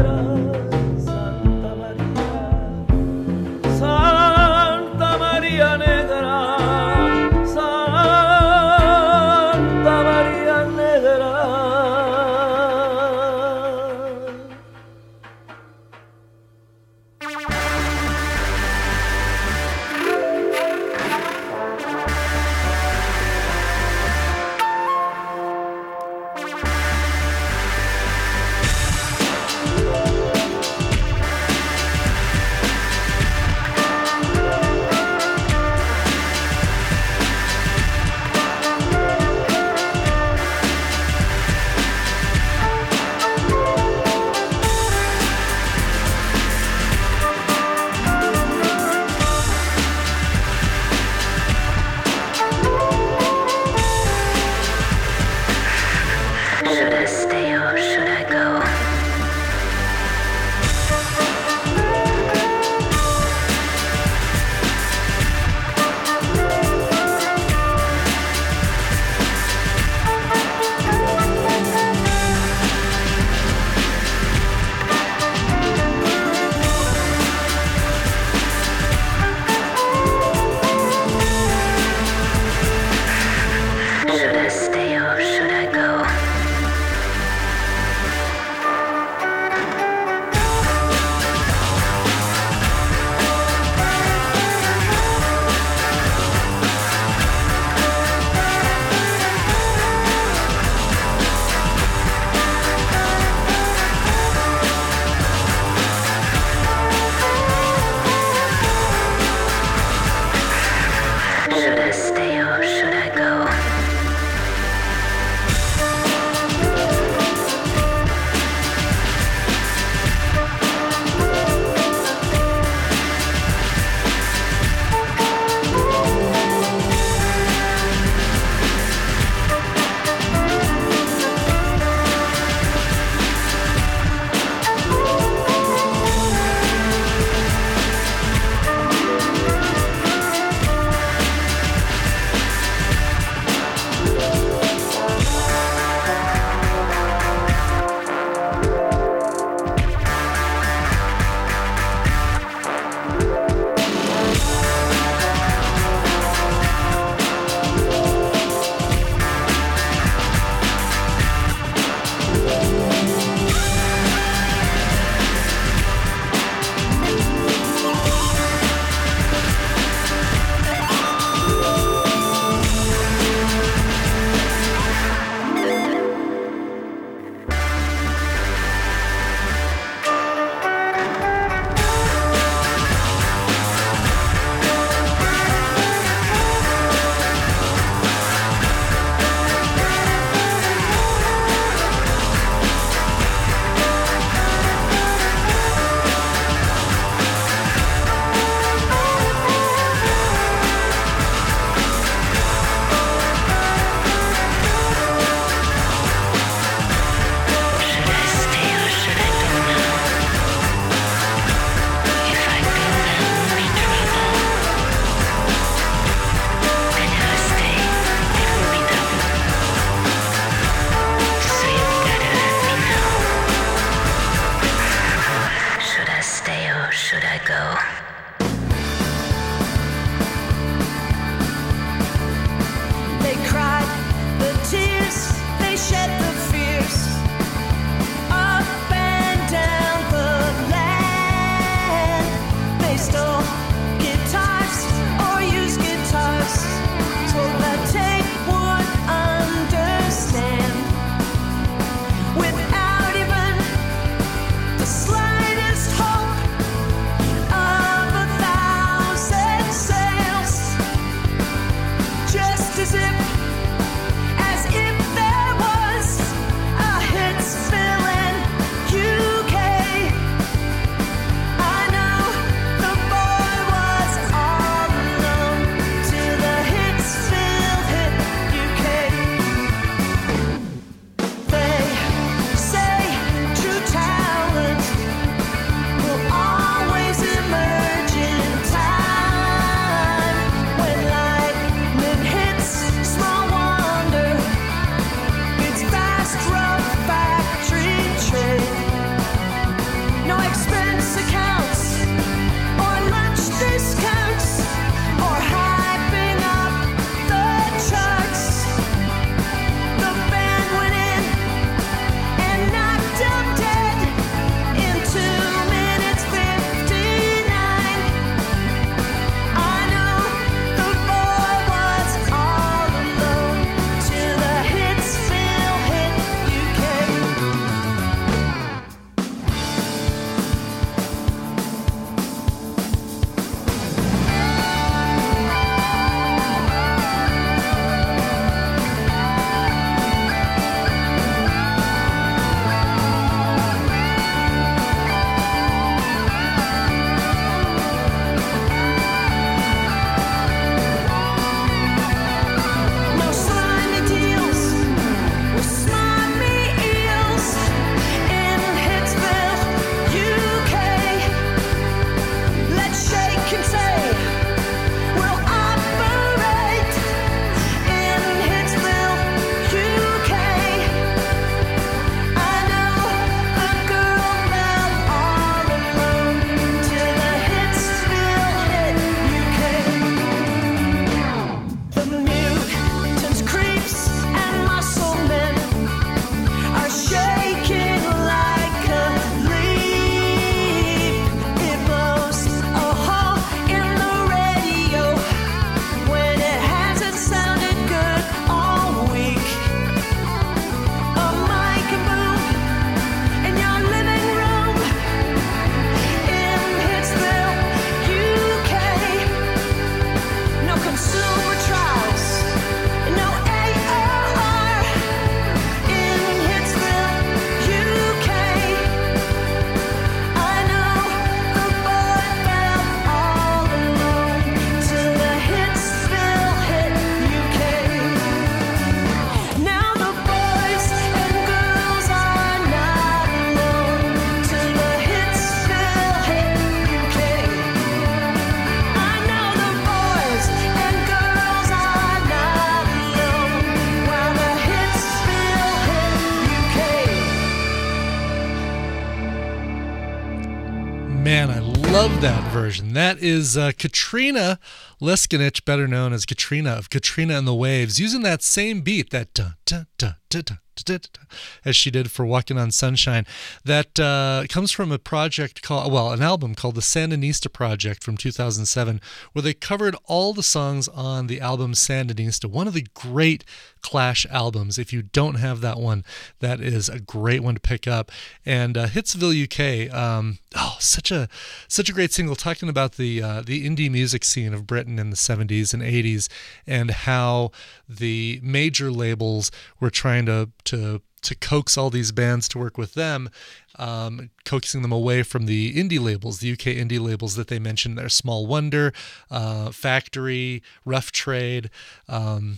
Man, I love that version. That is uh, Katrina Leskinich, better known as Katrina of Katrina and the Waves, using that same beat, that dun, dun, dun, dun, dun, dun, dun, as she did for Walking on Sunshine. That uh, comes from a project called, well, an album called the Sandinista Project from two thousand seven, where they covered all the songs on the album Sandinista, one of the great Clash albums. If you don't have that one, that is a great one to pick up. And uh, Hitsville U K, um, oh, such a such a great single, talking about the uh, the indie music scene of Britain in the seventies and eighties, and how the major labels were trying to to to coax all these bands to work with them, um, coaxing them away from the indie labels, the U K indie labels that they mentioned there, Small Wonder, uh, Factory, Rough Trade, um,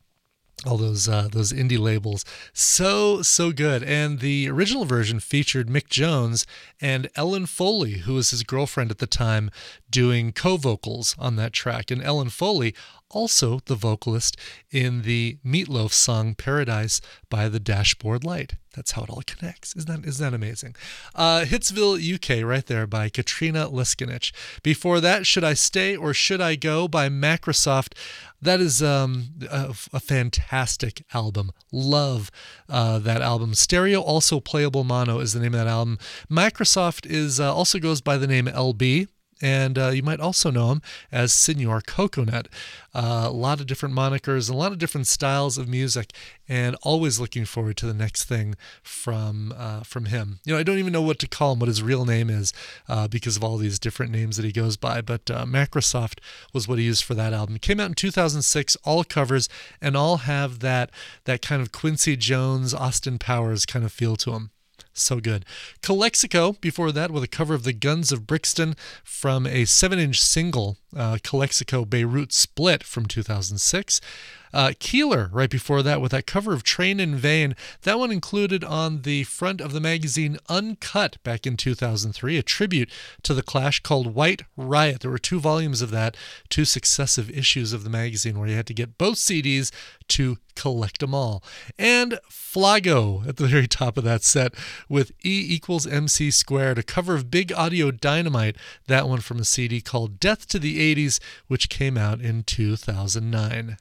all those uh, those indie labels. So, so good. And the original version featured Mick Jones and Ellen Foley, who was his girlfriend at the time, doing co-vocals on that track. And Ellen Foley, also the vocalist in the Meatloaf song Paradise by the Dashboard Light. That's how it all connects. Isn't that, isn't that amazing? Uh, Hitsville U K right there by Katrina Leskinich. Before that, Should I Stay or Should I Go by Microsoft. That is um, a, a fantastic album. Love uh, that album. Stereo, also playable mono is the name of that album. Microsoft is uh, also goes by the name L B. And uh, you might also know him as Senor Coconut. Uh, a lot of different monikers, a lot of different styles of music, and always looking forward to the next thing from uh, from him. You know, I don't even know what to call him, what his real name is, uh, because of all these different names that he goes by. But uh, Microsoft was what he used for that album. It came out in two thousand six, all covers, and all have that that kind of Quincy Jones, Austin Powers kind of feel to them. So good. Calexico, before that, with a cover of the Guns of Brixton from a seven-inch single, uh, Calexico Beirut Split from two thousand six. Uh, Keeler, right before that, with that cover of Train in Vain. That one included on the front of the magazine Uncut back in two thousand three, a tribute to the Clash called White Riot. There were two volumes of that, two successive issues of the magazine where you had to get both C Ds to collect them all. And Flago at the very top of that set with E equals M C squared, a cover of Big Audio Dynamite, that one from a C D called Death to the eighties, which came out in two thousand nine.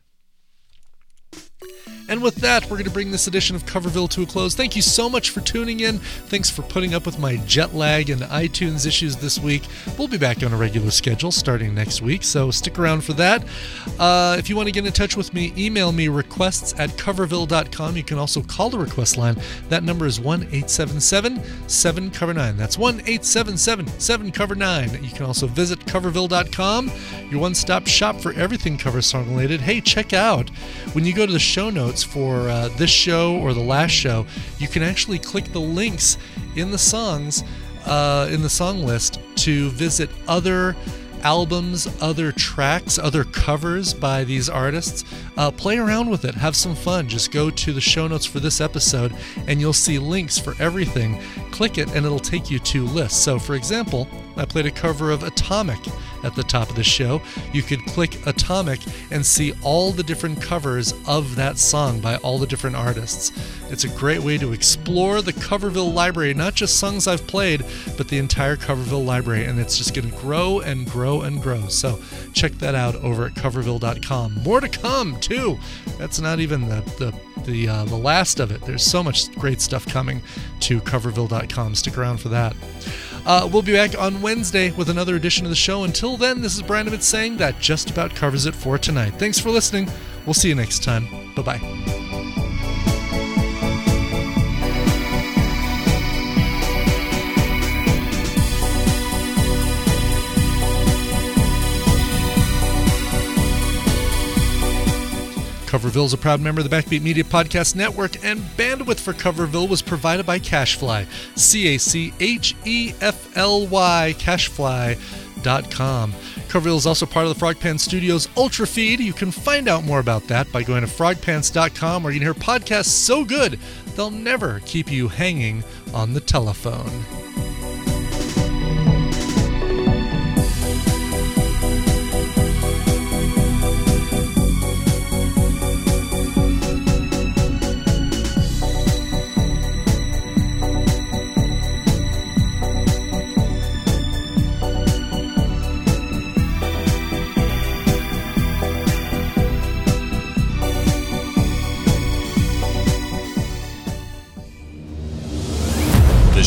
And with that, we're going to bring this edition of Coverville to a close. Thank you so much for tuning in. Thanks for putting up with my jet lag and iTunes issues this week. We'll be back on a regular schedule starting next week, so stick around for that. Uh, if you want to get in touch with me, email me requests at coverville dot com. You can also call the request line. That number is one eight seven seven seven cover nine. That's one eight seven seven seven cover nine. You can also visit coverville dot com, your one-stop shop for everything cover song related. Hey, check out, when you go to the show notes for uh, this show or the last show, you can actually click the links in the songs, uh, in the song list, to visit other albums, other tracks, other covers by these artists. Uh, play around with it. Have some fun. Just go to the show notes for this episode and you'll see links for everything. Click it and it'll take you to lists. So, for example, I played a cover of Atomic at the top of the show. You could click Atomic and see all the different covers of that song by all the different artists. It's a great way to explore the Coverville library, not just songs I've played, but the entire Coverville library, and it's just going to grow and grow and grow. So check that out over at coverville dot com. More to come, too. That's not even the the the, uh, the last of it. There's so much great stuff coming to coverville dot com. Stick around for that. Uh, we'll be back on Wednesday with another edition of the show. Until then, this is Brian Emmett saying that just about covers it for tonight. Thanks for listening. We'll see you next time. Bye-bye. Coverville is a proud member of the Backbeat Media Podcast Network, and bandwidth for Coverville was provided by Cashfly, C A C H E F L Y, cashfly dot com. Coverville is also part of the Frog Pants Studios Ultra Feed. You can find out more about that by going to frog pants dot com, where you can hear podcasts so good they'll never keep you hanging on the telephone.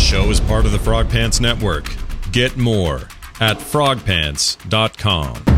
show is part of the Frog Pants Network. Get more at frog pants dot com.